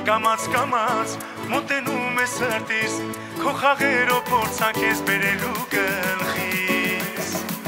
Կամաց մոտենում է սրտիս Քո խաղերով փորձանք ես բերելու գլխիս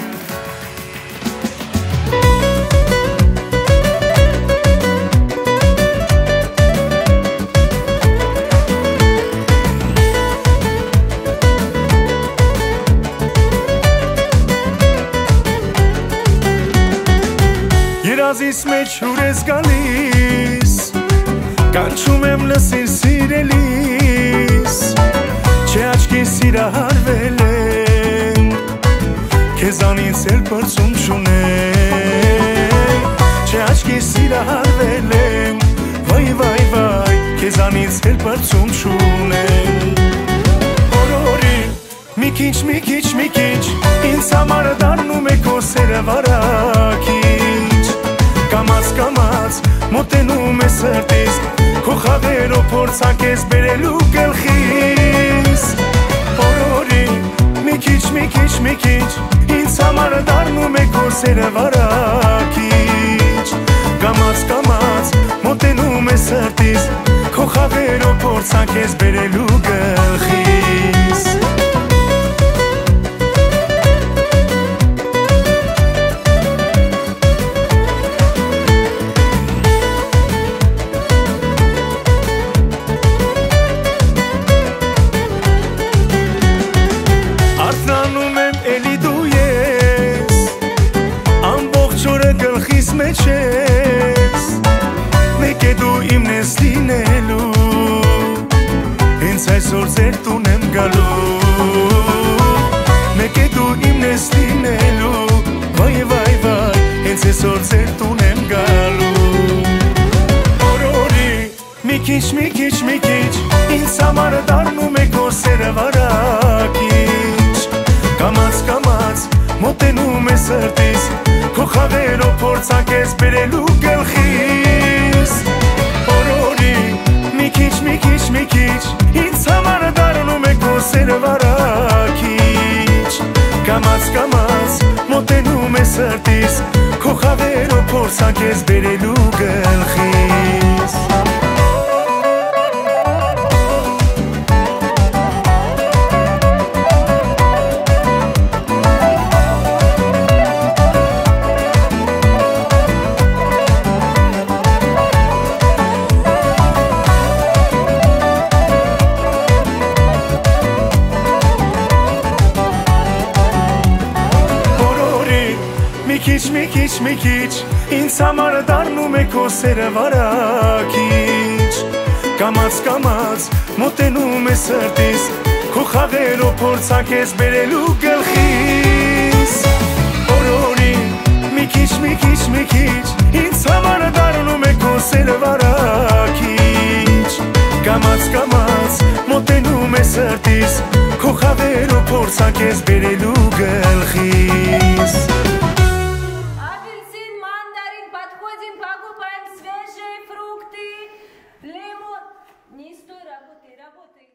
Երազիս մեջ ուր ես գալիս Կանչում եմ լսիր սիրելիս Չէ աչքիս սիրահարվել եմ Քեզանից էլ պրծում չունեմ Չէ աչքիս սիրահարվել եմ Վայ Քեզանից էլ պրծում չունեմ Օրորի մի քիչ Ինձ համար դառնում է քո սերը վարակիչ Կամաց մոտենում է սրտիս Քո խաղերով փորձանք ես բերելու գլխիս Օրորի մի քիչ Ինձ համար դառնում է քո սերը վարակիչ Կամաց մոտենում է սրտիս Քո խաղերով փորձանք ես բերելու գլխիս Մեկ է դու իմն ես լինելու Հենց այսօր ձեր տուն եմ գալու Մեկ է դու իմն ես լինելու Վայ Հենց այսօր ձեր տուն եմ գալու Օրորի մի քիչ Ինձ համար դառնում է քո սերը վարակիչ Կամաց մոտենում է սրտիս Քո խաղերով փորձանք ես բերելու գլխիս Օրորի մի քիչ Ինձ համար դառնում է քո սերը վարակիչ Կամաց մոտենում է սրտիս Քո խաղերով փորձանք ես բերելու գլխիս Մի քիչ Ինձ համար դառնում է քո սերը վարակիչ Կամաց մոտենում է սրտիս Քո խաղերով փորձանք ես բերելու գլխիս Օրորի մի քիչ Ինձ համար դառնում է քո սերը վարակիչ Կամաց մոտենում է սրտիս Քո խաղերով փորձանք ես бերելու գլխիս Лимон. Не стой, работай.